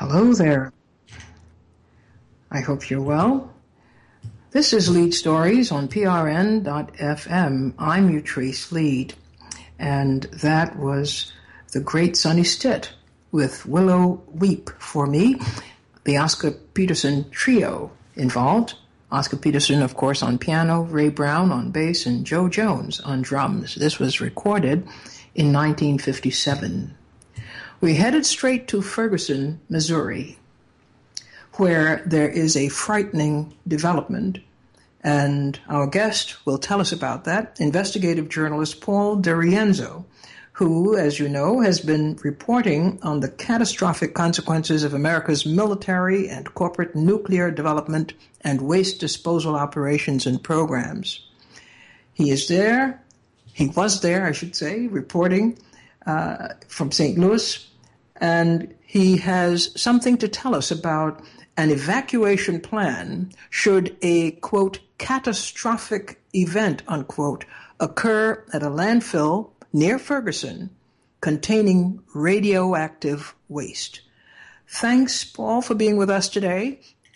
Hello there. I hope you're well. This is Lead Stories on PRN.FM. I'm Utrice Lead, and that was the great Sonny Stitt with Willow Weep for me, the Oscar Peterson trio involved. Oscar Peterson, of course, on piano, Ray Brown on bass, and Joe Jones on drums. This was recorded in 1957. We headed straight to Ferguson, Missouri, where there is a frightening development, and our guest will tell us about that, investigative journalist Paul DiRienzo, who, as you know, has been reporting on the catastrophic consequences of America's military and corporate nuclear development and waste disposal operations and programs. He was there, I should say, reporting from St. Louis, and he has something to tell us about an evacuation plan should a, quote, catastrophic event, unquote, occur at a landfill near Ferguson containing radioactive waste. Thanks, Paul, for being with us today.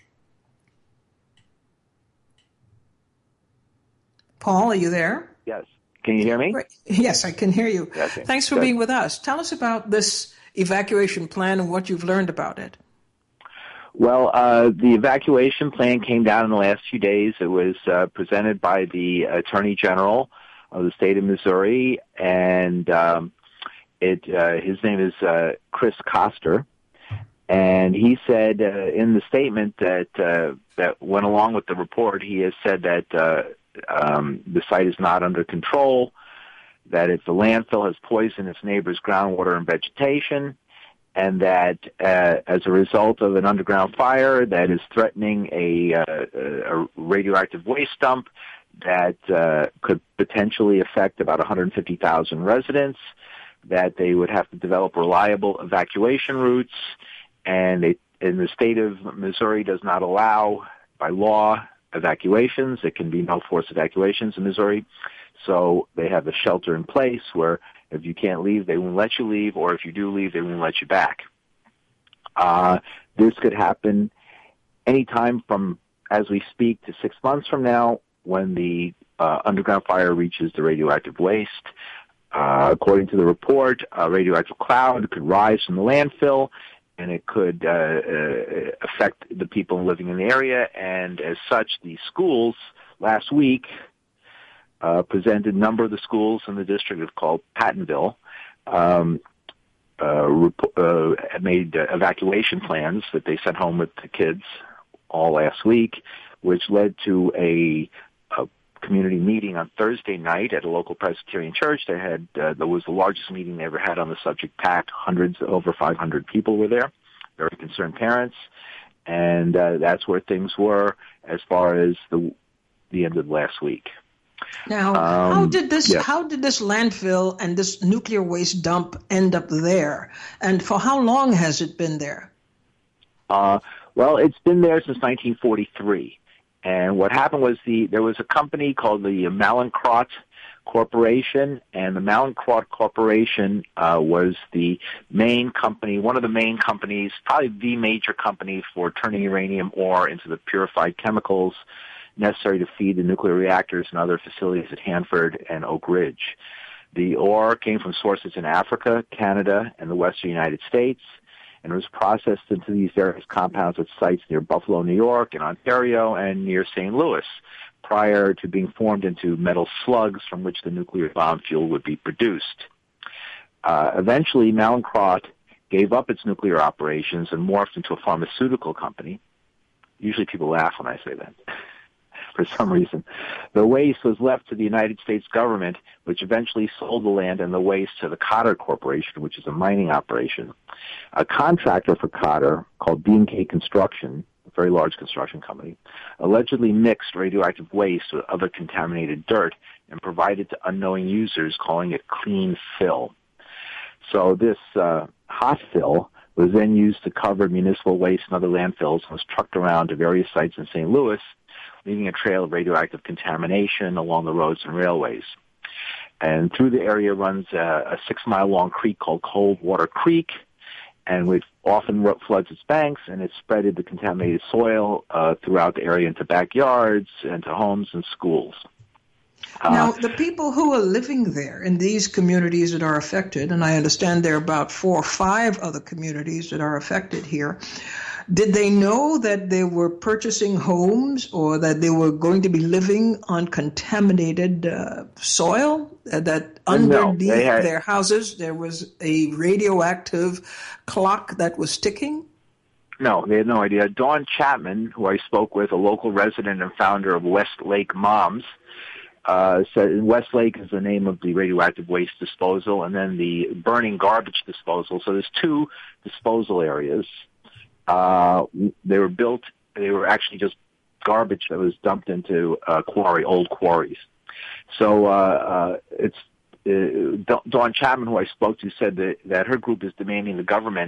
Paul, are you there? Yes. Can you hear me? Yes, I can hear you. Okay. Thanks for being with us. Tell us about this evacuation plan and what you've learned about it. Well, the evacuation plan came down in the last few days. It was presented by the Attorney General of the state of Missouri, and his name is Chris Koster. And he said in the statement that went along with the report, he has said that the site is not under control, that if the landfill has poisoned its neighbors' groundwater and vegetation, and that as a result of an underground fire that is threatening a radioactive waste dump that could potentially affect about 150,000 residents, that they would have to develop reliable evacuation routes, and the state of Missouri does not allow, by law, evacuations. It can be no-force evacuations in Missouri. So they have a shelter in place where if you can't leave, they won't let you leave, or if you do leave, they won't let you back. This could happen anytime from, as we speak, to 6 months from now when the underground fire reaches the radioactive waste. According to the report, a radioactive cloud could rise from the landfill, and it could affect the people living in the area. And as such, the schools last week presented a number of the schools in the district called Pattonville, made evacuation plans that they sent home with the kids all last week, which led to a community meeting on Thursday night at a local Presbyterian church. There was the largest meeting they ever had on the subject, packed. Over 500 people were there, very concerned parents, and that's where things were as far as the end of last week. Now, how did this landfill and this nuclear waste dump end up there, and for how long has it been there? Well, it's been there since 1943. And what happened was there was a company called the Mallinckrodt Corporation, and the Mallinckrodt Corporation was the main company, one of the main companies, probably the major company for turning uranium ore into the purified chemicals necessary to feed the nuclear reactors and other facilities at Hanford and Oak Ridge. The ore came from sources in Africa, Canada, and the western United States, and it was processed into these various compounds at sites near Buffalo, New York, and Ontario, and near St. Louis, prior to being formed into metal slugs from which the nuclear bomb fuel would be produced. Eventually, Mallinckrodt gave up its nuclear operations and morphed into a pharmaceutical company. Usually people laugh when I say that. For some reason. The waste was left to the United States government, which eventually sold the land and the waste to the Cotter Corporation, which is a mining operation. A contractor for Cotter, called B&K Construction, a very large construction company, allegedly mixed radioactive waste with other contaminated dirt and provided to unknowing users, calling it clean fill. So this hot fill was then used to cover municipal waste and other landfills and was trucked around to various sites in St. Louis, leaving a trail of radioactive contamination along the roads and railways. And through the area runs a 6-mile-long creek called Cold Water Creek, and it often floods its banks, and it spreaded the contaminated soil throughout the area into backyards, into homes and schools. Now, the people who are living there in these communities that are affected, and I understand there are about 4 or 5 other communities that are affected here, did they know that they were purchasing homes or that they were going to be living on contaminated soil, that underneath their houses there was a radioactive clock that was ticking? No, they had no idea. Dawn Chapman, who I spoke with, a local resident and founder of Westlake Moms, said Westlake is the name of the radioactive waste disposal, and then the burning garbage disposal. So there's 2 disposal areas. They were actually just garbage that was dumped into old quarries. So Dawn Chapman, who I spoke to, said that her group is demanding the government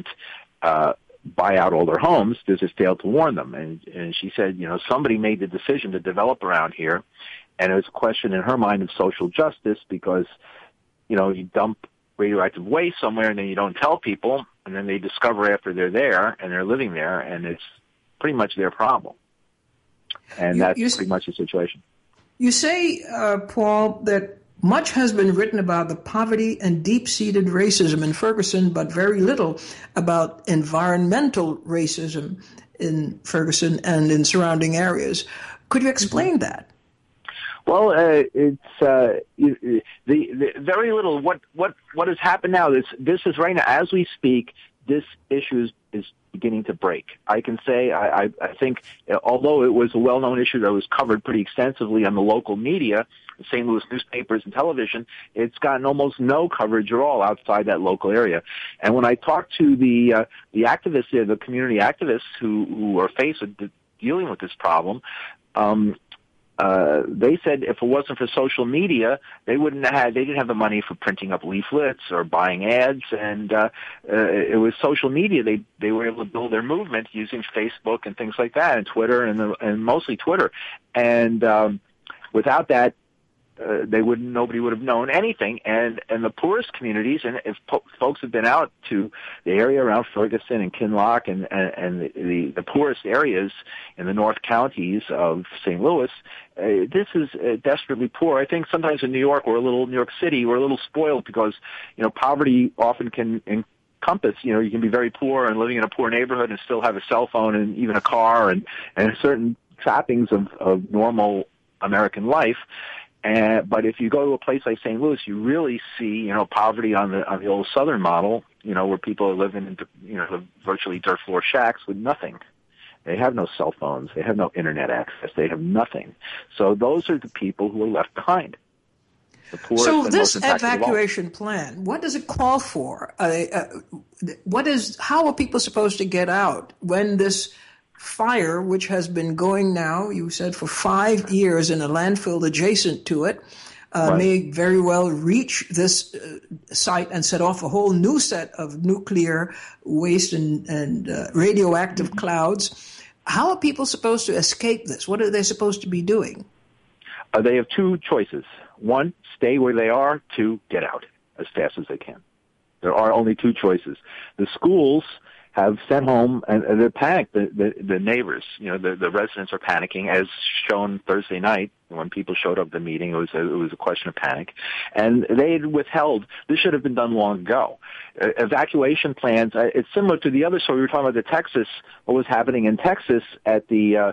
buy out all their homes because it failed to warn them. And she said, somebody made the decision to develop around here. And it was a question in her mind of social justice because, you dump radioactive waste somewhere and then you don't tell people, and then they discover after they're there and they're living there, and it's pretty much their problem. And that's pretty much the situation. You say, Paul, that much has been written about the poverty and deep-seated racism in Ferguson, but very little about environmental racism in Ferguson and in surrounding areas. Could you explain that? Well, it's the very little. What has happened now? This is right now, as we speak. This issue is beginning to break. I can say I think, although it was a well-known issue that was covered pretty extensively on the local media, the St. Louis newspapers and television, it's gotten almost no coverage at all outside that local area. And when I talked to the activists there, the community activists who are faced with dealing with this problem, they said if it wasn't for social media, they didn't have the money for printing up leaflets or buying ads, and it was social media. They were able to build their movement using Facebook and things like that, and Twitter, and mostly Twitter. And without that, nobody would have known anything. And the poorest communities, and if folks have been out to the area around Ferguson and Kinloch and the poorest areas in the north counties of St. Louis, this is desperately poor. I think sometimes in New York New York City, we're a little spoiled because, poverty often can encompass, you can be very poor and living in a poor neighborhood and still have a cell phone and even a car and certain trappings of normal American life. But if you go to a place like St. Louis, you really see, poverty on the old Southern model, where people are living in, virtually dirt floor shacks with nothing. They have no cell phones. They have no internet access. They have nothing. So those are the people who are left behind. The poorest. So this evacuation plan, what does it call for? How are people supposed to get out when this fire, which has been going now, you said, for 5 years in a landfill adjacent to it, may very well reach this site and set off a whole new set of nuclear waste and radioactive clouds. How are people supposed to escape this? What are they supposed to be doing? They have 2 choices. 1, stay where they are. 2, get out as fast as they can. There are only 2 choices. The schools have sent home, and they're panicked. The neighbors, the residents are panicking, as shown Thursday night when people showed up at the meeting. It was a question of panic, and they had withheld. This should have been done long ago. Evacuation plans. It's similar to the other story we were talking about. Texas, what was happening in Texas at the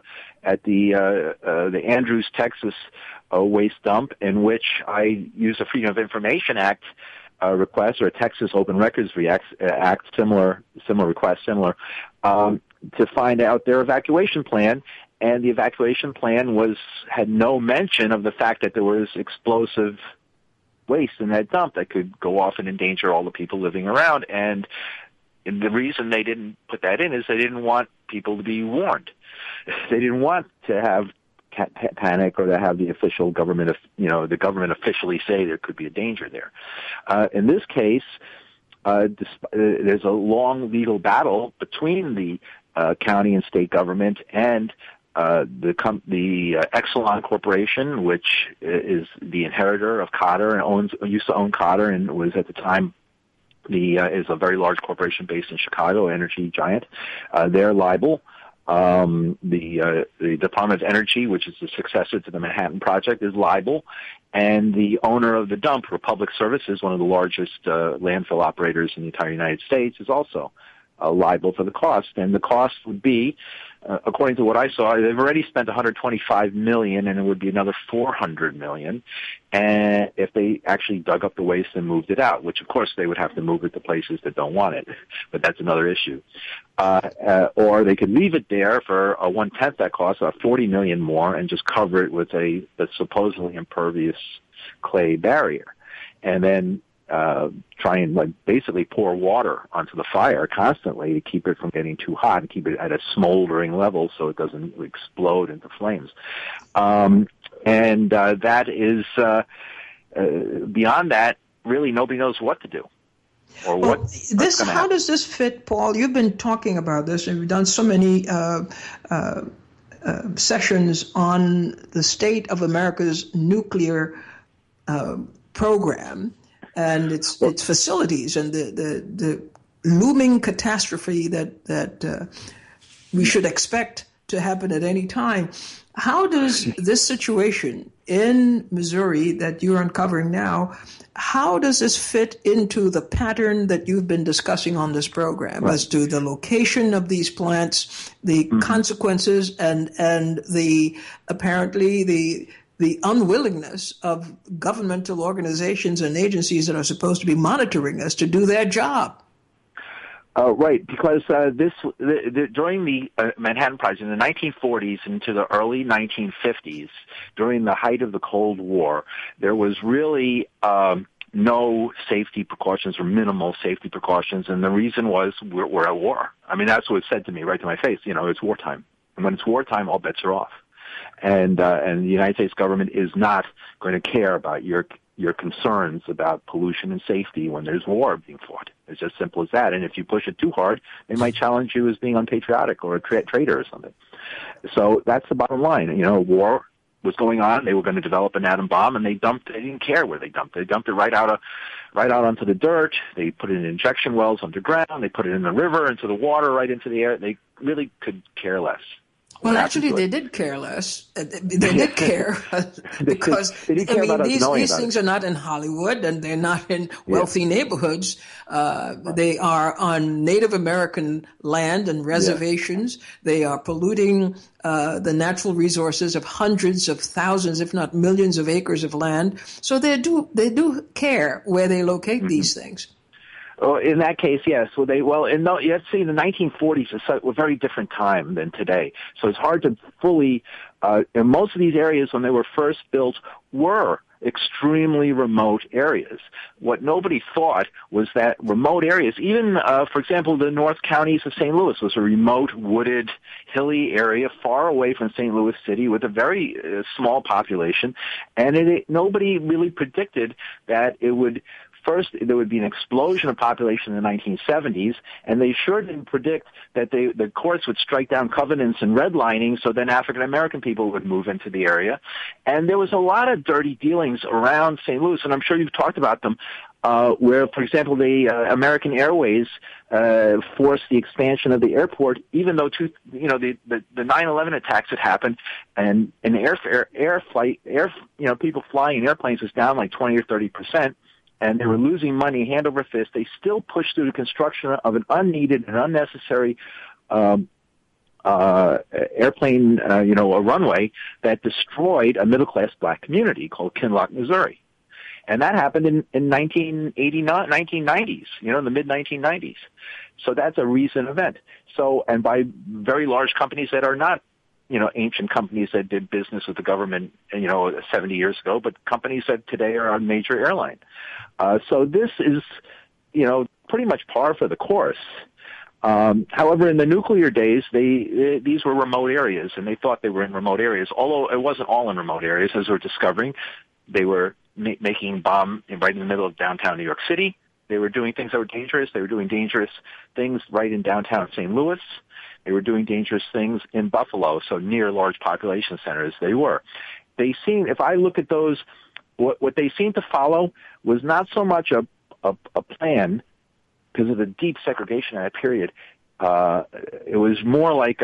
Andrews, Texas waste dump, in which I used the Freedom of Information Act request, or a Texas Open Records Act, similar request, to find out their evacuation plan. And the evacuation plan had no mention of the fact that there was explosive waste in that dump that could go off and endanger all the people living around. And the reason they didn't put that in is they didn't want people to be warned. They didn't want to have panic or to have the official government, the government officially say there could be a danger there. In this case, there's a long legal battle between the county and state government and the Exelon Corporation, which is the inheritor of Cotter and used to own Cotter and was at the time is a very large corporation based in Chicago, energy giant. They're liable. The Department of Energy, which is the successor to the Manhattan Project, is liable. And the owner of the dump, Republic Services, one of the largest landfill operators in the entire United States, is also liable for the cost. And the cost would be, according to what I saw, they've already spent $125 million, and it would be another $400 million, and if they actually dug up the waste and moved it out, which of course they would have to move it to places that don't want it, but that's another issue. Or they could leave it there for a 1/10 that cost, $40 million more, and just cover it with a supposedly impervious clay barrier, and then try and basically pour water onto the fire constantly to keep it from getting too hot and keep it at a smoldering level so it doesn't explode into flames. That is beyond that, really nobody knows what to do. Or well, how does this fit, Paul? You've been talking about this, and we've done so many sessions on the state of America's nuclear program and its facilities and the looming catastrophe that we should expect to happen at any time. How does this situation in Missouri that you're uncovering now, how does this fit into the pattern that you've been discussing on this program as to the location of these plants, the consequences, and the apparently the unwillingness of governmental organizations and agencies that are supposed to be monitoring us to do their job? Right, because during the Manhattan Project in the 1940s into the early 1950s, during the height of the Cold War, there was really no safety precautions or minimal safety precautions, and the reason was we're at war. I mean, that's what was said to me right to my face. It's wartime, and when it's wartime, all bets are off. And the United States government is not going to care about your concerns about pollution and safety when there's war being fought. It's as simple as that. And if you push it too hard, they might challenge you as being unpatriotic or a traitor or something. So that's the bottom line. War was going on. They were going to develop an atom bomb, and they didn't care where they dumped it. They dumped it right out onto the dirt. They put it in injection wells underground. They put it in the river, into the water, right into the air. They really could care less. Well, actually, they did care less. They did care because these things are not in Hollywood and they're not in wealthy neighborhoods. They are on Native American land and reservations. They are polluting the natural resources of hundreds of thousands, if not millions, of acres of land. So they do care where they locate these things. Oh, in that case, yes. You have to see the 1940s is a very different time than today. So it's hard to fully, and most of these areas when they were first built were extremely remote areas. What nobody thought was that remote areas, even, for example, the North Counties of St. Louis was a remote, wooded, hilly area far away from St. Louis City with a very small population, and nobody really predicted that it would. First, there would be an explosion of population in the 1970s, and they sure didn't predict that the courts would strike down covenants and redlining, so then African-American people would move into the area. And there was a lot of dirty dealings around St. Louis, and I'm sure you've talked about them, where, for example, the American Airways forced the expansion of the airport, even though the 9/11 attacks had happened, and people flying in airplanes was down like 20 or 30%. And they were losing money hand over fist. They still pushed through the construction of an unneeded and unnecessary airplane, a runway that destroyed a middle-class black community called Kinloch, Missouri. And that happened in 1990s, in the mid-1990s. So that's a recent event. So, and by very large companies that are not ancient companies that did business with the government, 70 years ago, but companies that today are a major airline. So this is, pretty much par for the course. However, in the nuclear days, these were remote areas, and they thought they were in remote areas, although it wasn't all in remote areas, as we're discovering. They were making bomb right in the middle of downtown New York City. They were doing things that were dangerous. They were doing dangerous things right in downtown St. Louis. They were doing dangerous things in Buffalo, so near large population centers they were. If I look at those, what they seemed to follow was not so much a plan because of the deep segregation in that period, it was more like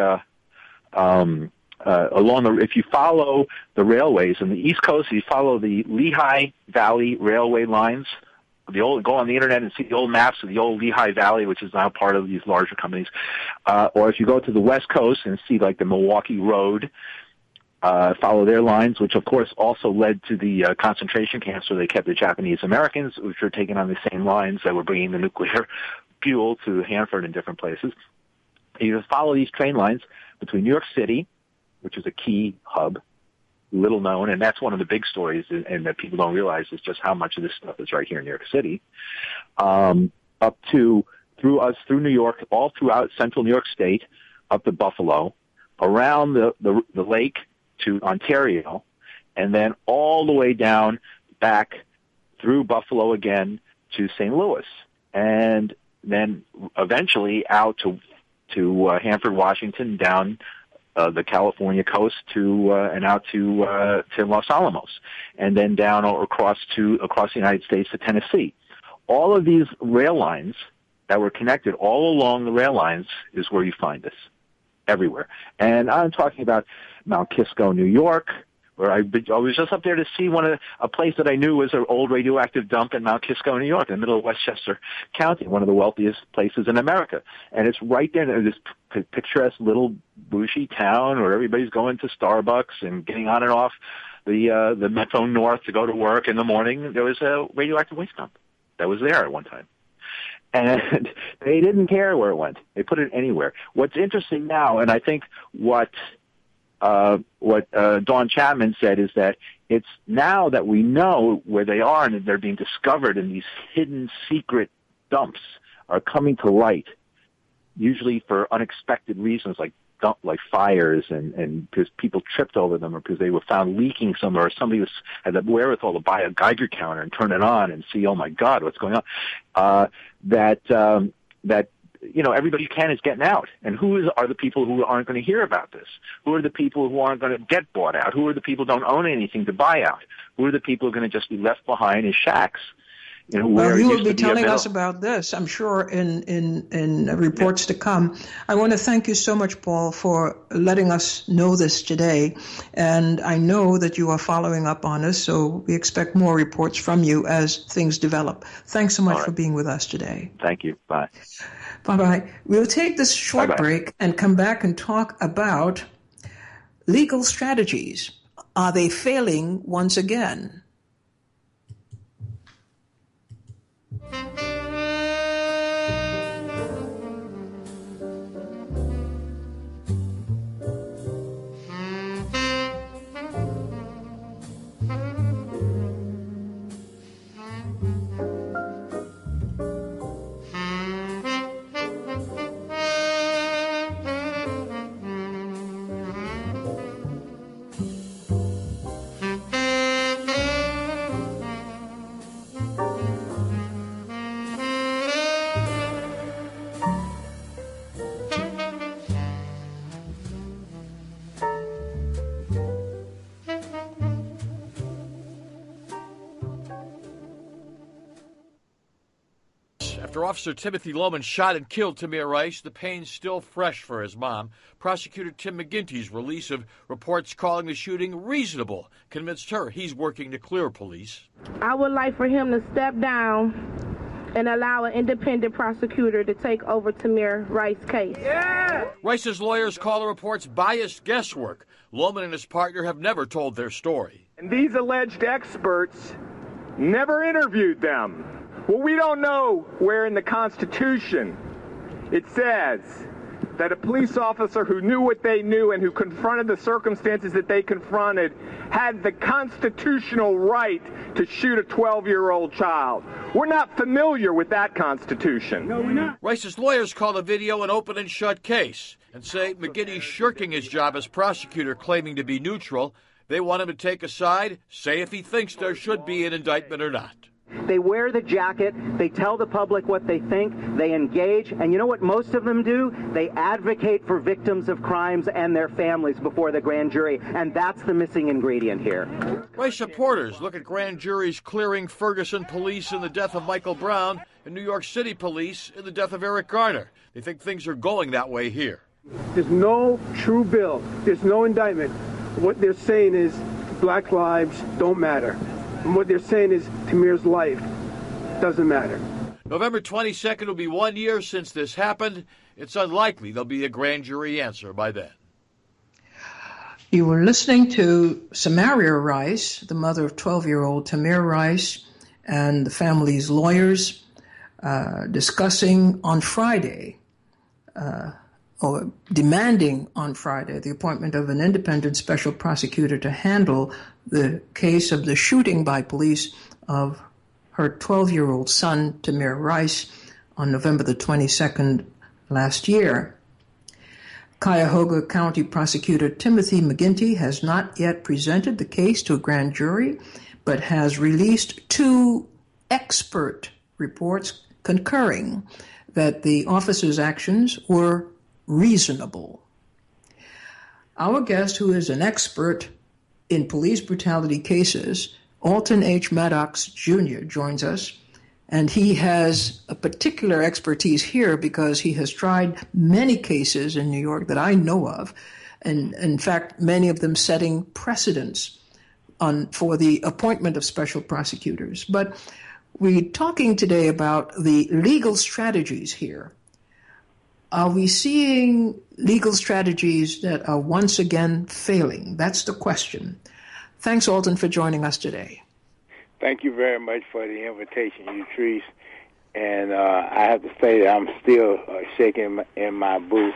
if you follow the railways in the East Coast, if you follow the Lehigh Valley Railway lines, go on the internet and see the old maps of the old Lehigh Valley, which is now part of these larger companies. Or if you go to the West Coast and see like the Milwaukee Road, follow their lines, which of course also led to the concentration camps where they kept the Japanese Americans, which were taking on the same lines that were bringing the nuclear fuel to Hanford and different places. You follow these train lines between New York City, which is a key hub, little known, and that's one of the big stories, and that people don't realize is just how much of this stuff is right here in New York City, up to through New York, all throughout central New York State, up to Buffalo, around the lake to Ontario, and then all the way down back through Buffalo again to St. Louis, and then eventually out to Hanford, Washington, down the California coast and out to Los Alamos, and then down or across the United States to Tennessee. All of these rail lines that were connected all along the rail lines is where you find this everywhere. And I'm talking about Mount Kisco, New York, where I was just up there to see a place that I knew was an old radioactive dump in Mount Kisco, New York, in the middle of Westchester County, one of the wealthiest places in America. And it's right there in this picturesque little bougie town where everybody's going to Starbucks and getting on and off the Metro North to go to work in the morning. There was a radioactive waste dump that was there at one time. And they didn't care where it went. They put it anywhere. What's interesting now, and I think what Dawn Chapman said is that it's now that we know where they are and they're being discovered, and these hidden secret dumps are coming to light, usually for unexpected reasons like fires and because people tripped over them or because they were found leaking somewhere, or somebody had the wherewithal to buy a Geiger counter and turn it on and see, oh my God, what's going on? That everybody who can is getting out. And who are the people who aren't going to hear about this? Who are the people who aren't going to get bought out? Who are the people who don't own anything to buy out? Who are the people who are going to just be left behind in shacks? Well, you will be telling us about this, I'm sure, in reports to come. I want to thank you so much, Paul, for letting us know this today. And I know that you are following up on us, so we expect more reports from you as things develop. Thanks so much for being with us today. Thank you. Bye. Bye-bye. We'll take this short break and come back and talk about legal strategies. Are they failing once again? After Officer Timothy Lohman shot and killed Tamir Rice, the pain's still fresh for his mom. Prosecutor Tim McGinty's release of reports calling the shooting reasonable convinced her he's working to clear police. I would like for him to step down and allow an independent prosecutor to take over Tamir Rice's case. Yeah! Rice's lawyers call the reports biased guesswork. Lohman and his partner have never told their story. And these alleged experts never interviewed them. Well, we don't know where in the Constitution it says that a police officer who knew what they knew and who confronted the circumstances that they confronted had the constitutional right to shoot a 12-year-old child. We're not familiar with that Constitution. No, we're not. Rice's lawyers call the video an open and shut case and say McGinty's shirking his job as prosecutor, claiming to be neutral. They want him to take a side, say if he thinks there should be an indictment or not. They wear the jacket, they tell the public what they think, they engage, and you know what most of them do? They advocate for victims of crimes and their families before the grand jury, and that's the missing ingredient here. Rice supporters look at grand juries clearing Ferguson police in the death of Michael Brown and New York City police in the death of Eric Garner. They think things are going that way here. There's no true bill. There's no indictment. What they're saying is black lives don't matter. And what they're saying is Tamir's life doesn't matter. November 22nd will be 1 year since this happened. It's unlikely there'll be a grand jury answer by then. You were listening to Samaria Rice, the mother of 12-year-old Tamir Rice, and the family's lawyers discussing on Friday, or demanding on Friday, the appointment of an independent special prosecutor to handle the case of the shooting by police of her 12-year-old son, Tamir Rice, on November the 22nd last year. Cuyahoga County Prosecutor Timothy McGinty has not yet presented the case to a grand jury, but has released 2 expert reports concurring that the officer's actions were reasonable. Our guest, who is an expert in police brutality cases, Alton H. Maddox Jr., joins us, and he has a particular expertise here because he has tried many cases in New York that I know of, and in fact, many of them setting precedents for the appointment of special prosecutors. But we're talking today about the legal strategies here. Are we seeing legal strategies that are once again failing? That's the question. Thanks, Alton, for joining us today. Thank you very much for the invitation, Utrice. And I have to say that I'm still shaking in my booth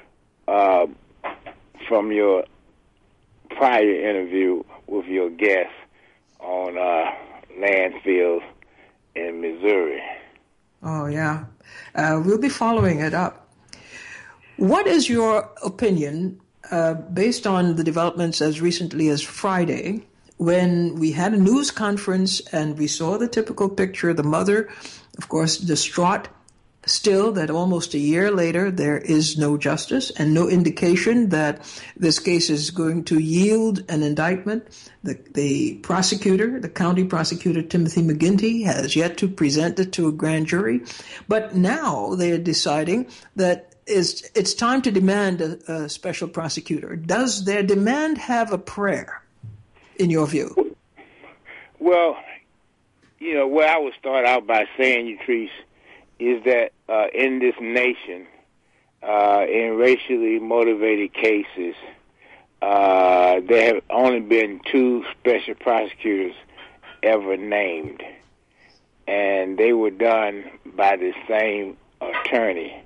from your prior interview with your guest on landfills in Missouri. Oh, yeah. We'll be following it up. What is your opinion, based on the developments as recently as Friday, when we had a news conference and we saw the typical picture, the mother, of course, distraught still that almost a year later there is no justice and no indication that this case is going to yield an indictment. The prosecutor, the county prosecutor, Timothy McGinty, has yet to present it to a grand jury. But now they're deciding that it's time to demand a special prosecutor. Does their demand have a prayer, in your view? Well, you know, what I would start out by saying, Utrice, is that in this nation, in racially motivated cases, there have only been 2 special prosecutors ever named, and they were done by the same attorney.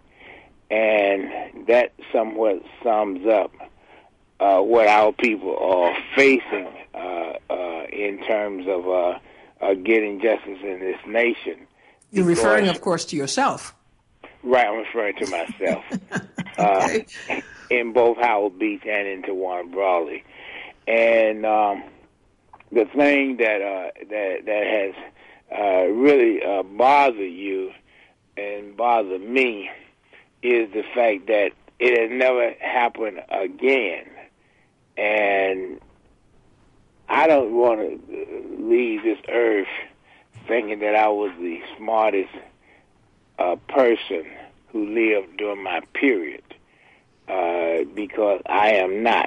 And that somewhat sums up what our people are facing in terms of getting justice in this nation. You're referring, of course, to yourself. Right, I'm referring to myself. Okay. In both Howard Beach and in Tawana Brawley. And the thing that has really bothered you and bothered me is the fact that it has never happened again. And I don't want to leave this earth thinking that I was the smartest person who lived during my period, because I am not.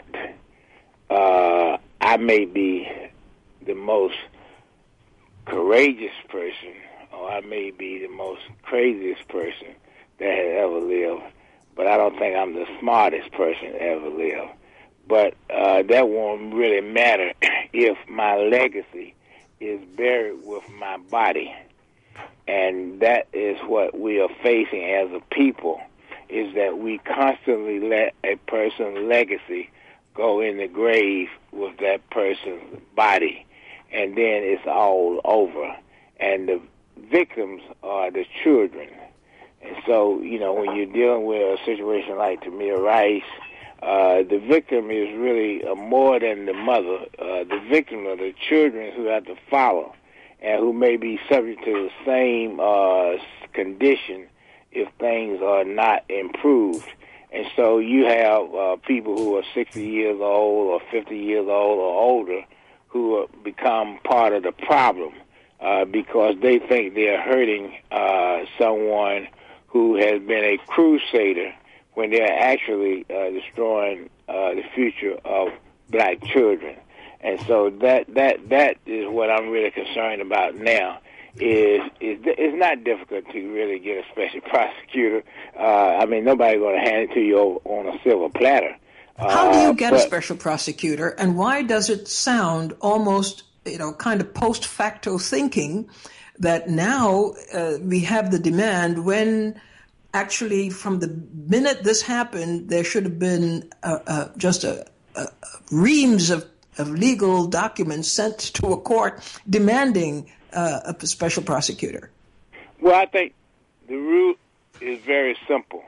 I may be the most courageous person, or I may be the most craziest person that has ever lived, but I don't think I'm the smartest person that ever lived. But that won't really matter if my legacy is buried with my body. And that is what we are facing as a people, is that we constantly let a person's legacy go in the grave with that person's body, and then it's all over. And the victims are the children. And so, you know, when you're dealing with a situation like Tamir Rice, the victim is really more than the mother. The victim are the children who have to follow and who may be subject to the same condition if things are not improved. And so you have people who are 60 years old or 50 years old or older who become part of the problem because they think they're hurting someone who has been a crusader when they're actually destroying the future of black children. And so that is what I'm really concerned about now. It's not difficult to really get a special prosecutor. I mean, nobody's going to hand it to you on a silver platter. How do you get a special prosecutor, and why does it sound almost, kind of post facto thinking that now we have the demand when actually from the minute this happened, there should have been just a reams of legal documents sent to a court demanding a special prosecutor? Well, I think the root is very simple.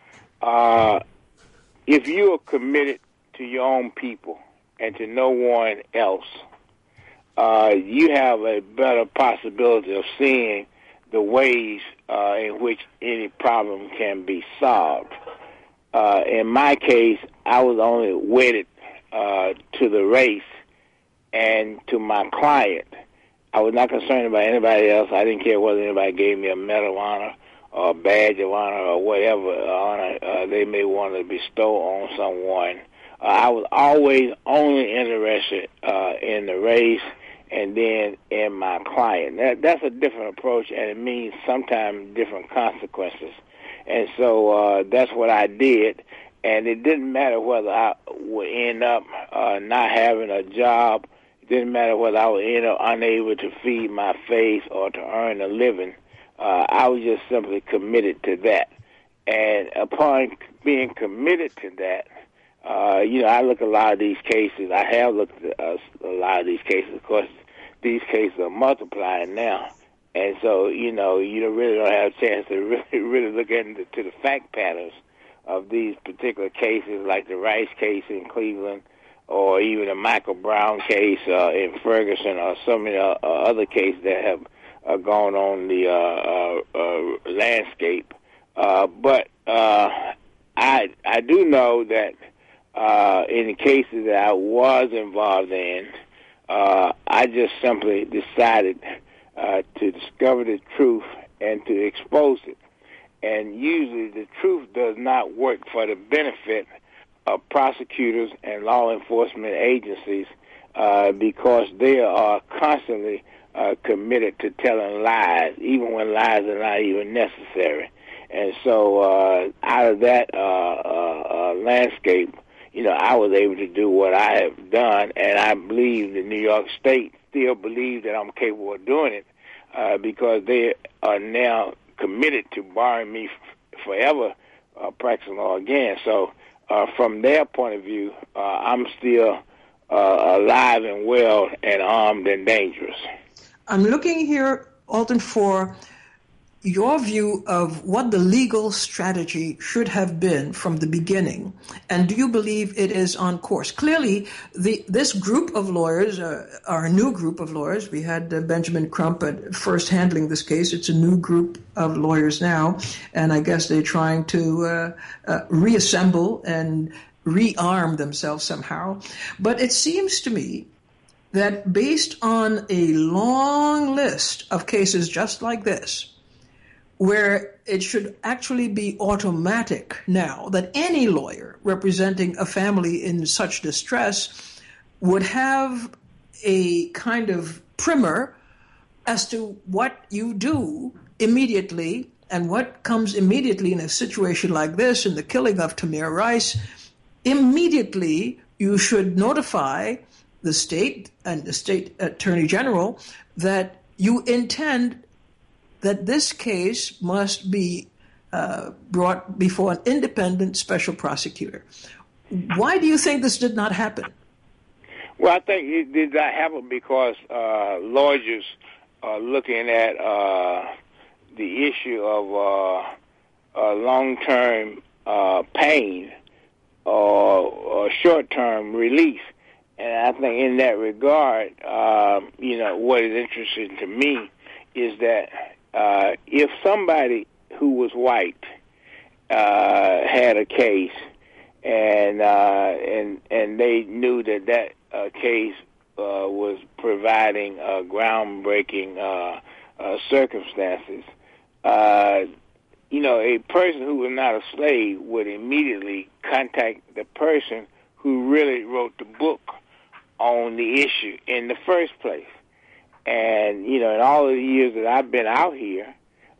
If you are committed to your own people and to no one else, you have a better possibility of seeing the ways in which any problem can be solved. In my case, I was only wedded to the race and to my client. I was not concerned about anybody else. I didn't care whether anybody gave me a Medal of Honor or a Badge of Honor or whatever honor they may want to bestow on someone. I was always only interested in the race and then in my client. That's a different approach, and it means sometimes different consequences. And so that's what I did. And it didn't matter whether I would end up not having a job. It didn't matter whether I would end up unable to feed my face or to earn a living. I was just simply committed to that. And upon being committed to that, I look at a lot of these cases. I have looked at a lot of these cases. Of course, these cases are multiplying now. And so, you really don't have a chance to really look into the fact patterns of these particular cases, like the Rice case in Cleveland, or even the Michael Brown case in Ferguson, or so many other cases that have gone on the landscape. But I do know that in the cases that I was involved in, I just simply decided to discover the truth and to expose it. And usually the truth does not work for the benefit of prosecutors and law enforcement agencies because they are constantly committed to telling lies, even when lies are not even necessary. And so out of that landscape, I was able to do what I have done, and I believe the New York State still believes that I'm capable of doing it because they are now committed to barring me forever practicing law again. So from their point of view, I'm still alive and well and armed and dangerous. I'm looking here, Alton, for your view of what the legal strategy should have been from the beginning, and do you believe it is on course? Clearly, this group of lawyers are a new group of lawyers. We had Benjamin Crump at first handling this case. It's a new group of lawyers now, and I guess they're trying to reassemble and rearm themselves somehow. But it seems to me that based on a long list of cases just like this, where it should actually be automatic now that any lawyer representing a family in such distress would have a kind of primer as to what you do immediately and what comes immediately in a situation like this, in the killing of Tamir Rice. Immediately you should notify the state and the state attorney general that you intend that this case must be brought before an independent special prosecutor. Why do you think this did not happen? Well, I think it did not happen because lawyers are looking at the issue of long-term pain or short-term relief. And I think in that regard, what is interesting to me is that if somebody who was white had a case and they knew that case was providing groundbreaking circumstances. You know, a person who was not a slave would immediately contact the person who really wrote the book on the issue in the first place. And, you know, in all of the years that I've been out here,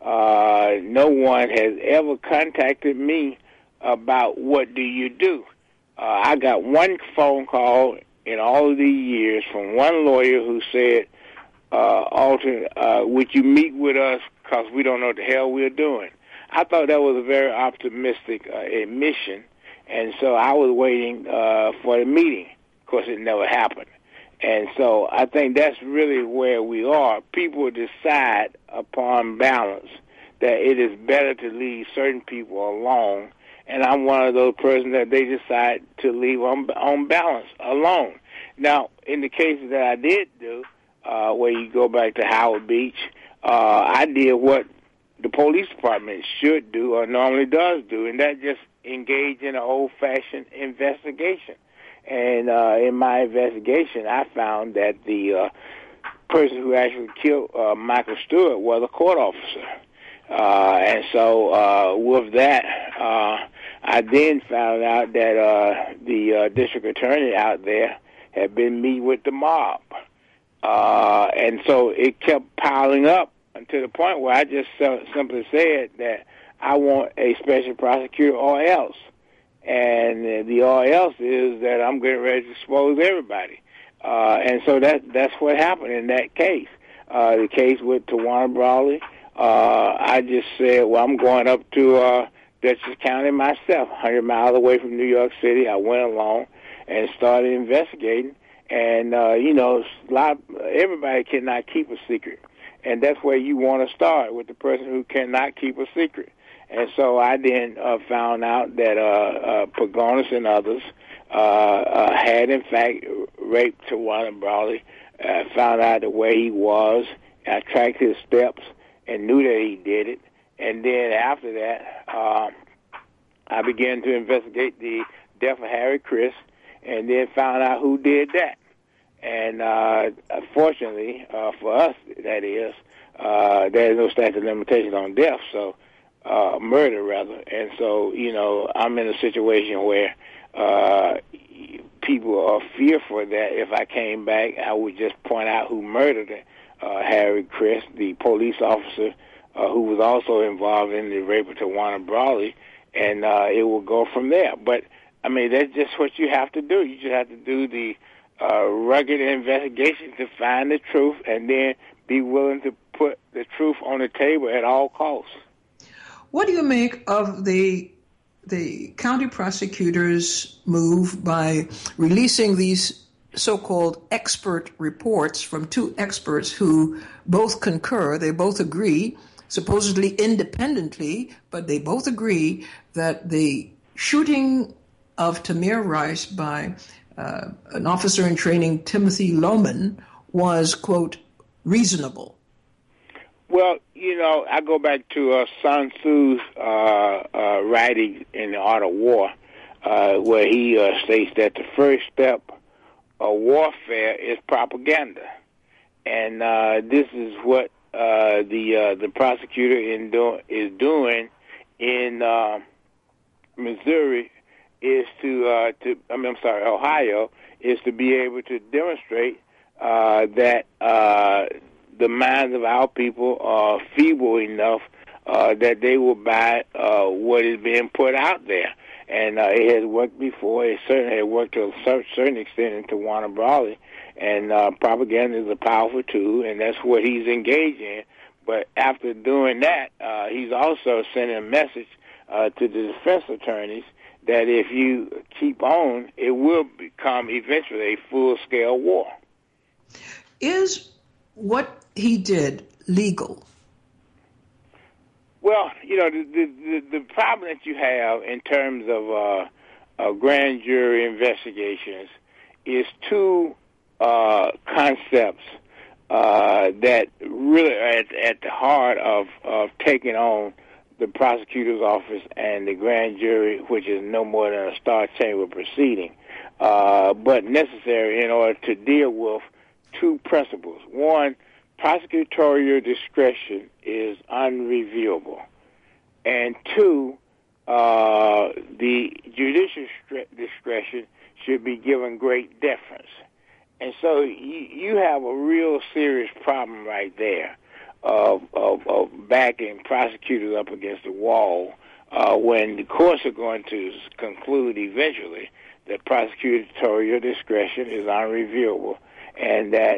no one has ever contacted me about what do you do. I got one phone call in all of these years from one lawyer who said, Alton, would you meet with us because we don't know what the hell we're doing. I thought that was a very optimistic admission, and so I was waiting for the meeting. Of course, it never happened. And so I think that's really where we are. People decide upon balance that it is better to leave certain people alone, and I'm one of those persons that they decide to leave on balance alone. Now, in the cases that I did do, where you go back to Howard Beach, I did what the police department should do or normally does do, and that just engage in an old-fashioned investigation. And in my investigation, I found that the person who actually killed Michael Stewart was a court officer. And so with that, I then found out that the district attorney out there had been meeting with the mob. And so it kept piling up to the point where I just simply said that I want a special prosecutor or else. And the or else is that I'm getting ready to expose everybody. And so that's what happened in that case. The case with Tawana Brawley, I just said, well, I'm going up to Dutchess County myself, 100 miles away from New York City. I went along and started investigating. And, you know, everybody cannot keep a secret. And that's where you want to start, with the person who cannot keep a secret. And so I then found out that Pagonis and others had, in fact, raped Tawana Brawley. Found out where he was. I tracked his steps and knew that he did it. And then after that, I began to investigate the death of Harry Criss, and then found out who did that. And fortunately for us, that is, there's no statute of limitations on death, so murder rather. And so, you know, I'm in a situation where people are fearful that if I came back, I would just point out who murdered Harry Criss, the police officer who was also involved in the rape of Tawana Brawley, and it will go from there. But, I mean, that's just what you have to do. You just have to do the rugged investigation to find the truth, and then be willing to put the truth on the table at all costs. What do you make of the county prosecutor's move by releasing these so-called expert reports from two experts who both concur, they both agree, supposedly independently, but they both agree that the shooting of Tamir Rice by an officer in training, Timothy Loman, was, quote, reasonable? Well, you know, I go back to Sun Tzu's writing in The Art of War, where he states that the first step of warfare is propaganda. And this is what the prosecutor is doing in Missouri, is Ohio, is to be able to demonstrate that the minds of our people are feeble enough that they will buy what is being put out there. And it has worked before. It certainly has worked to a certain extent in Tawana Brawley. And propaganda is a powerful tool, and that's what he's engaged in. But after doing that, he's also sending a message to the defense attorneys that if you keep on, it will become eventually a full-scale war. Is what he did legal? Well, you know, the problem that you have in terms of grand jury investigations is two concepts that really are at the heart of taking on the prosecutor's office and the grand jury, which is no more than a star chamber proceeding, but necessary in order to deal with two principles. One, prosecutorial discretion is unreviewable. And two, the judicial discretion should be given great deference. And so you have a real serious problem right there of backing prosecutors up against the wall when the courts are going to conclude eventually that prosecutorial discretion is unreviewable and that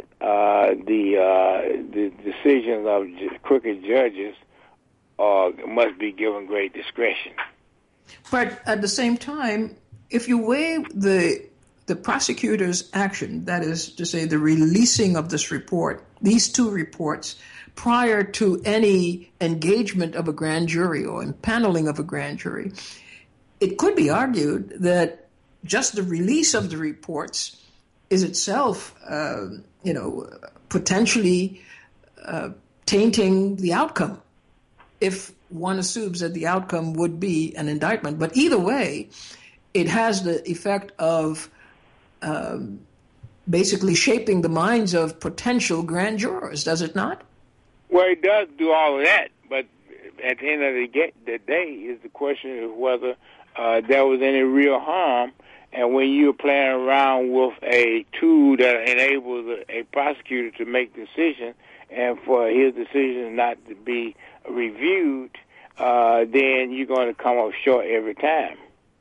the decisions of crooked judges must be given great discretion. But at the same time, if you weigh the prosecutor's action, that is to say the releasing of this report, these two reports, prior to any engagement of a grand jury or impaneling of a grand jury, it could be argued that just the release of the reports is itself, potentially tainting the outcome, if one assumes that the outcome would be an indictment. But either way, it has the effect of basically shaping the minds of potential grand jurors, does it not? Well, it does do all of that, but at the end of the day is the question of whether there was any real harm. And when you're playing around with a tool that enables a prosecutor to make decisions and for his decisions not to be reviewed, then you're going to come up short every time.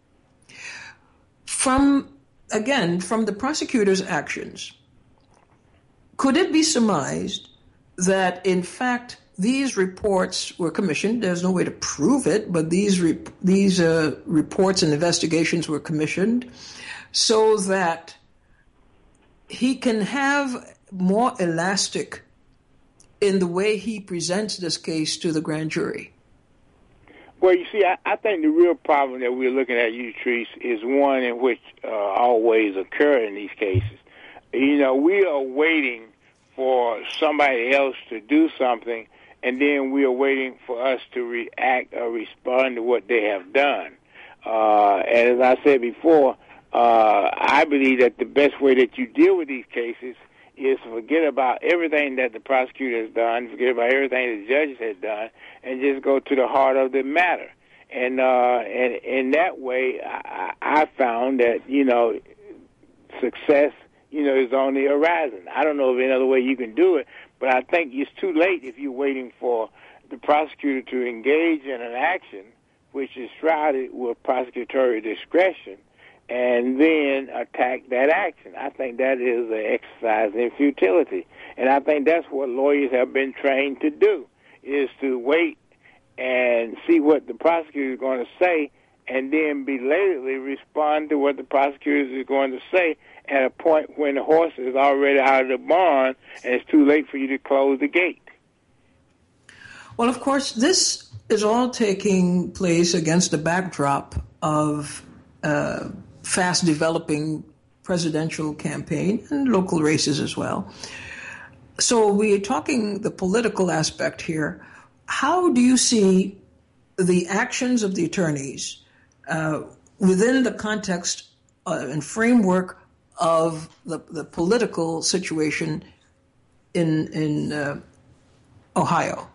From the prosecutor's actions, could it be surmised that, in fact, these reports were commissioned? There's no way to prove it, but these reports and investigations were commissioned so that he can have more elastic in the way he presents this case to the grand jury. Well, you see, I think the real problem that we're looking at, Utrice, is one in which always occur in these cases. We are waiting for somebody else to do something, and then we are waiting for us to react or respond to what they have done. And as I said before, I believe that the best way that you deal with these cases is forget about everything that the prosecutor has done, forget about everything the judges have done, and just go to the heart of the matter. And in that way, I found that, success, is on the horizon. I don't know of any other way you can do it, but I think it's too late if you're waiting for the prosecutor to engage in an action which is shrouded with prosecutorial discretion and then attack that action. I think that is an exercise in futility. And I think that's what lawyers have been trained to do, is to wait and see what the prosecutor is going to say and then belatedly respond to what the prosecutor is going to say at a point when the horse is already out of the barn and it's too late for you to close the gate. Well, of course, this is all taking place against the backdrop of fast-developing presidential campaign and local races as well. So we're talking the political aspect here. How do you see the actions of the attorneys within the context and framework of the political situation in Ohio?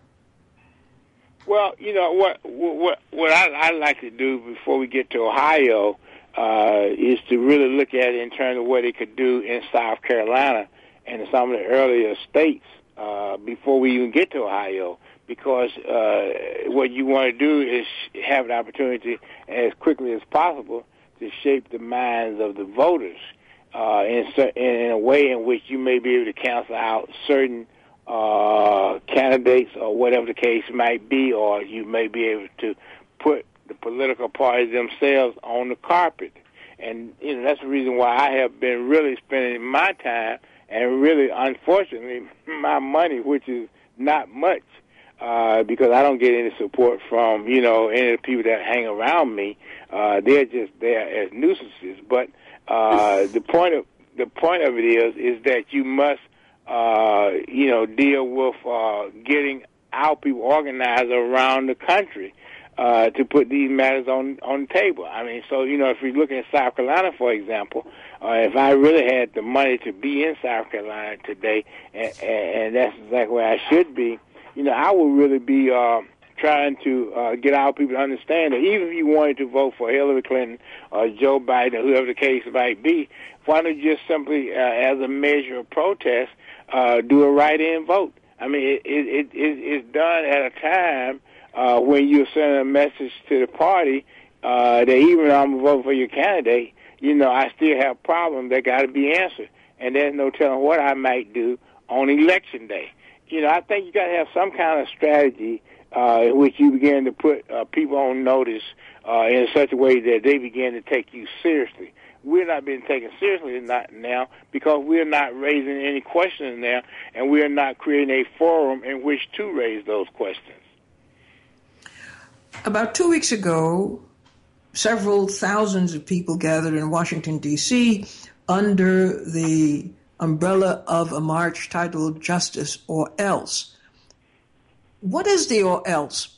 Well, what I like to do before we get to Ohio is to really look at it in terms of what it could do in South Carolina and in some of the earlier states before we even get to Ohio. Because what you want to do is have an opportunity as quickly as possible to shape the minds of the voters in a way in which you may be able to cancel out certain candidates or whatever the case might be, or you may be able to put the political parties themselves on the carpet. And that's the reason why I have been really spending my time and really, unfortunately, my money, which is not much, because I don't get any support from, any of the people that hang around me. They're just there as nuisances. But the point of it is that you must, deal with getting our people organized around the country to put these matters on the table. I mean, so, if you're looking at South Carolina, for example, if I really had the money to be in South Carolina today, and that's exactly where I should be, I would really be trying to get our people to understand that even if you wanted to vote for Hillary Clinton or Joe Biden or whoever the case might be, why don't you just simply, as a measure of protest, do a write-in vote? I mean, it's done at a time when you're sending a message to the party that even though I'm voting for your candidate, I still have problems that got to be answered. And there's no telling what I might do on Election Day. I think you got to have some kind of strategy in which you begin to put people on notice in such a way that they begin to take you seriously. We're not being taken seriously now because we're not raising any questions now, and we're not creating a forum in which to raise those questions. About 2 weeks ago, several thousands of people gathered in Washington, D.C. under the umbrella of a march titled Justice or Else. What is the or else?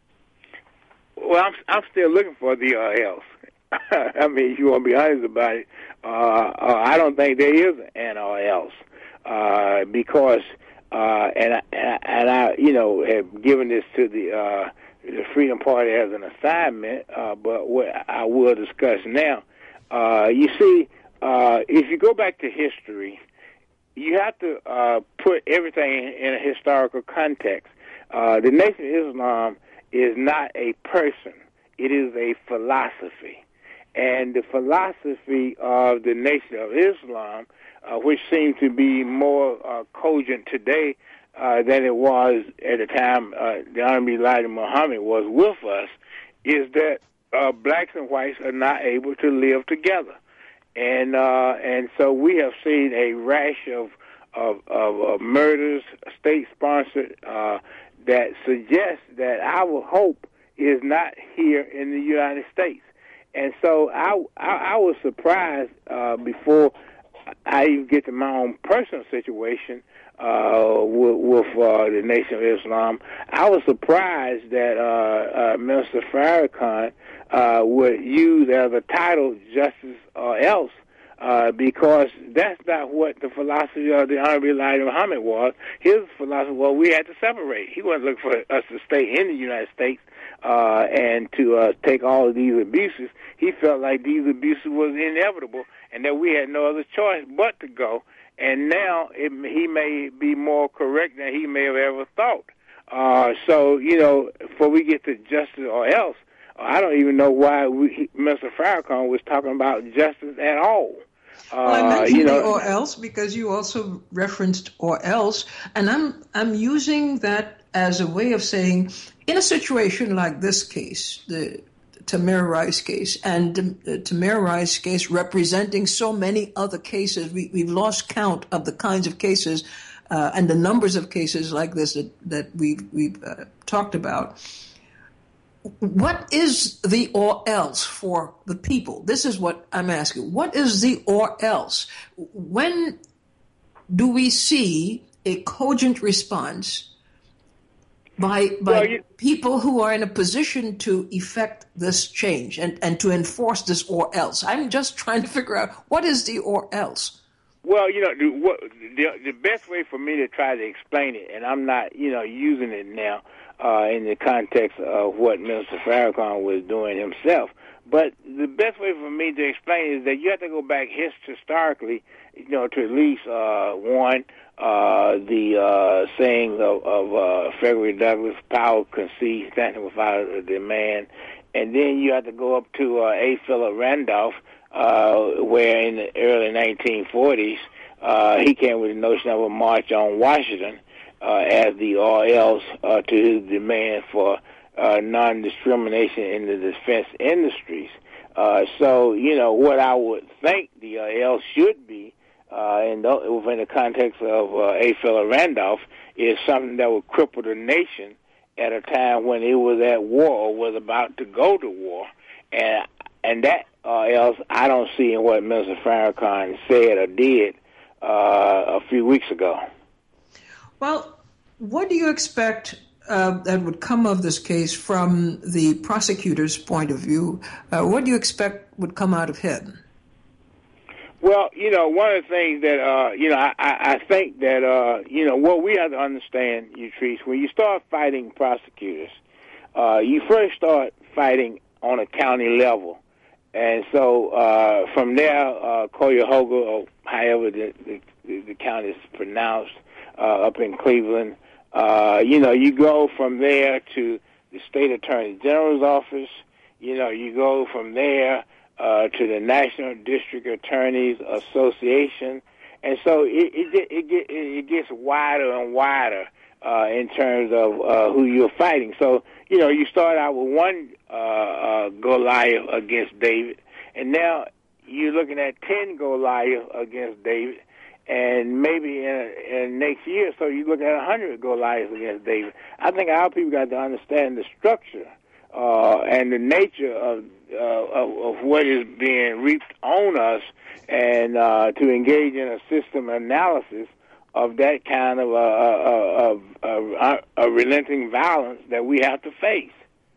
Well, I'm still looking for the or else. I mean, if you want to be honest about it, I don't think there is an or else because, and I, have given this to the Freedom Party as an assignment, but what I will discuss now. You see, if you go back to history, you have to put everything in a historical context. The Nation of Islam is not a person. It is a philosophy. And the philosophy of the Nation of Islam, which seems to be more cogent today than it was at the time the Honorable Elijah Muhammad was with us, is that blacks and whites are not able to live together. And so we have seen a rash of murders, state-sponsored, that suggests that our hope is not here in the United States. And so I was surprised before I even get to my own personal situation with the Nation of Islam. I was surprised that Minister Farrakhan would use as a title Justice or Else, because that's not what the philosophy of the Honorable Elijah Muhammad was. His philosophy was we had to separate. He wasn't looking for us to stay in the United States and to take all of these abuses. He felt like these abuses was inevitable and that we had no other choice but to go. And now he may be more correct than he may have ever thought. So, before we get to justice or else, I don't even know why Mr. Farrakhan was talking about justice at all. Well, I mentioned the or else because you also referenced or else, and I'm using that as a way of saying, in a situation like this case, the Tamir Rice case, and the Tamir Rice case representing so many other cases, we've lost count of the kinds of cases and the numbers of cases like this that we've talked about. What is the or else for the people? This is what I'm asking. What is the or else? When do we see a cogent response by people who are in a position to effect this change and to enforce this or else? I'm just trying to figure out what is the or else. Well, the best way for me to try to explain it, and I'm not, using it now in the context of what Minister Farrakhan was doing himself, but the best way for me to explain it is that you have to go back historically, to at least the saying of Frederick Douglass, power conceived, standing without a demand, and then you have to go up to A. Philip Randolph, where in the early 1940s, he came with the notion of a march on Washington as the or else to his demand for non-discrimination in the defense industries. So, what I would think the or else should be, within the context of A. Philip Randolph, is something that would cripple the nation at a time when it was at war or was about to go to war. And that else I don't see in what Minister Farrakhan said or did a few weeks ago. Well, what do you expect that would come of this case from the prosecutor's point of view? What do you expect would come out of him? Well, one of the things that, I think that, what we have to understand, Utrice, when you start fighting prosecutors, you first start fighting on a county level. And so from there, Cuyahoga, or however the county is pronounced, up in Cleveland, you go from there to the state attorney general's office. You go from there to the National District Attorneys Association, and so it gets wider and wider in terms of who you're fighting. So you start out with one Goliath against David, and now you're looking at 10 Goliaths against David, and maybe in next year, so you look at 100 Goliaths against David. I think our people got to understand the structure and the nature of what is being reaped on us, and to engage in a system analysis of that kind of a relenting violence that we have to face.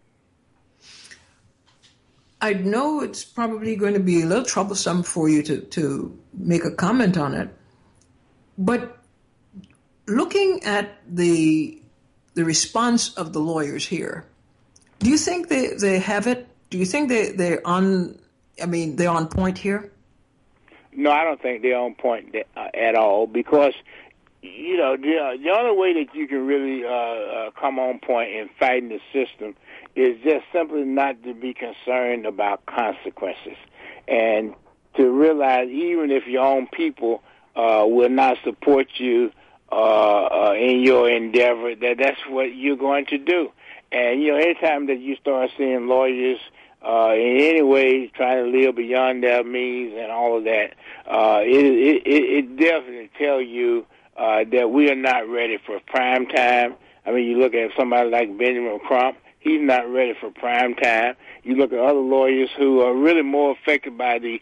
I know it's probably going to be a little troublesome for you to make a comment on it, but looking at the response of the lawyers here, do you think they have it? Do you think they're on point here? No, I don't think they're on point at all, because the only way that you can really come on point in fighting the system is just simply not to be concerned about consequences, and to realize even if your own people will not support you in your endeavor, that's what you're going to do. And, anytime that you start seeing lawyers in any way trying to live beyond their means and all of that, it definitely tells you that we are not ready for prime time. I mean, you look at somebody like Benjamin Crump, he's not ready for prime time. You look at other lawyers who are really more affected by the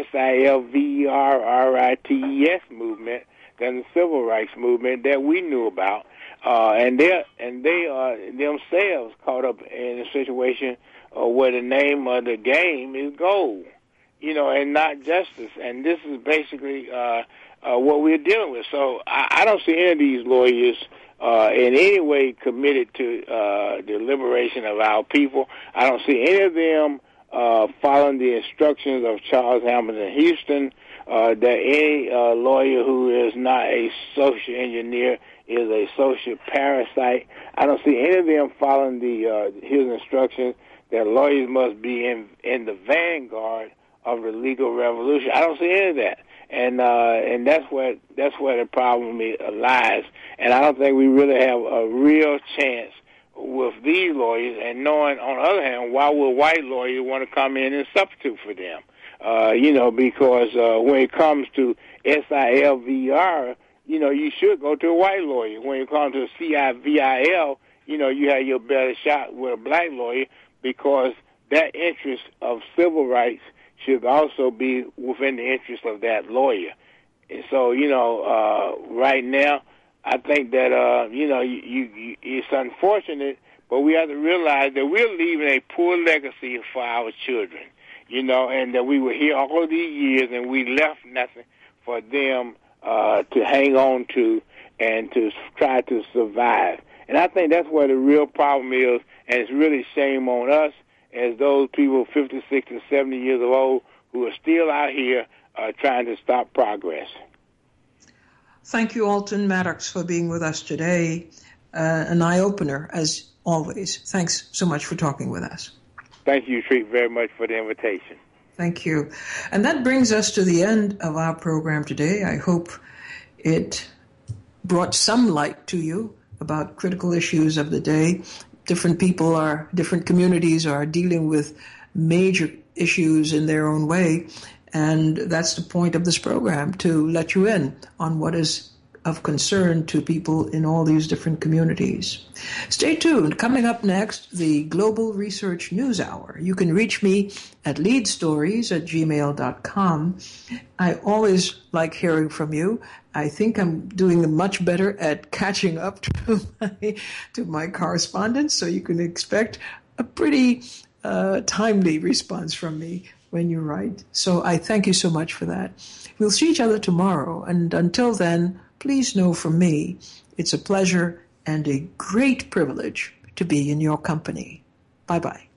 SILVERRITES movement than the civil rights movement that we knew about. And they are themselves caught up in a situation where the name of the game is gold, and not justice. And this is basically what we're dealing with. So I don't see any of these lawyers in any way committed to the liberation of our people. I don't see any of them following the instructions of Charles Hamilton Houston, that any lawyer who is not a social engineer is a social parasite. I don't see any of them following his instructions that lawyers must be in the vanguard of the legal revolution. I don't see any of that, and that's where the problem lies. And I don't think we really have a real chance with these lawyers. And knowing, on the other hand, why would white lawyers want to come in and substitute for them? Because when it comes to SILVR, you should go to a white lawyer. When it comes to CIVIL, you have your better shot with a black lawyer, because that interest of civil rights should also be within the interest of that lawyer. And so, right now, I think that, it's unfortunate, but we have to realize that we're leaving a poor legacy for our children, and that we were here all these years and we left nothing for them to hang on to and to try to survive. And I think that's where the real problem is, and it's really shame on us as those people 50, 60, 70 years old who are still out here trying to stop progress. Thank you, Alton Maddox, for being with us today. An eye-opener, as always. Thanks so much for talking with us. Thank you, Treat, very much for the invitation. Thank you. And that brings us to the end of our program today. I hope it brought some light to you about critical issues of the day. Different communities are dealing with major issues in their own way. And that's the point of this program, to let you in on what is of concern to people in all these different communities. Stay tuned. Coming up next, the Global Research News Hour. You can reach me at leadstories@gmail.com. I always like hearing from you. I think I'm doing much better at catching up to my correspondence, so you can expect a pretty timely response from me when you write. So I thank you so much for that. We'll see each other tomorrow, and until then, please know from me, it's a pleasure and a great privilege to be in your company. Bye-bye.